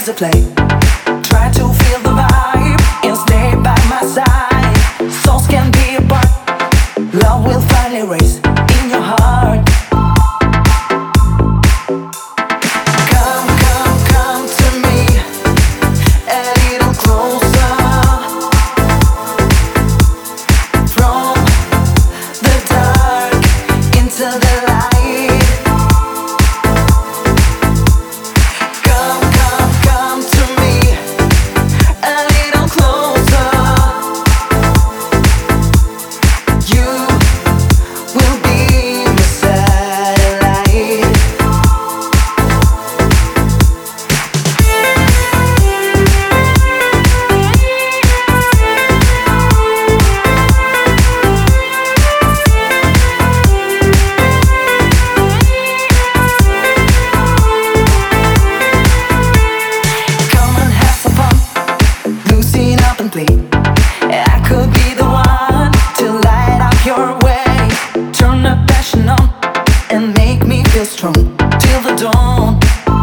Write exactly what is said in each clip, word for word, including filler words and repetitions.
easy play. Try to feel the vibe and stay by my side. Souls can be apart. Love will finally raise in your heart. Come, come, come to me a little closer. From the dark into the light. Come, come, come to me a little closer. You will be my satellite. Come and have some fun, loosen up and play. I could be the one to light up your way. Turn the passion on and make me feel strong till the dawn.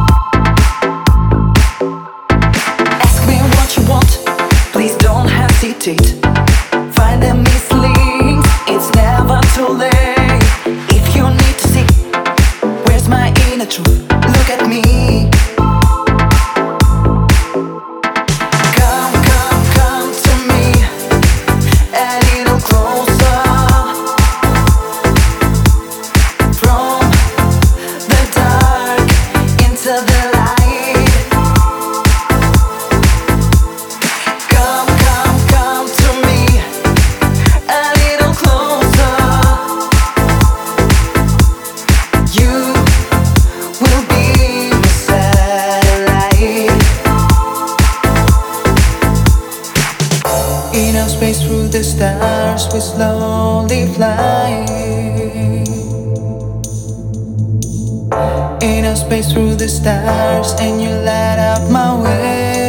Ask me what you want, please don't hesitate. Find the missing links, it's never too late. If you need to see where's my inner truth, look at me. Come, come, come to me a little closer. From the dark into the light. Come, come, come to me a little closer. You will be my satellite. In our space through the stars, we slowly fly. In our space through the stars, and you light up my way.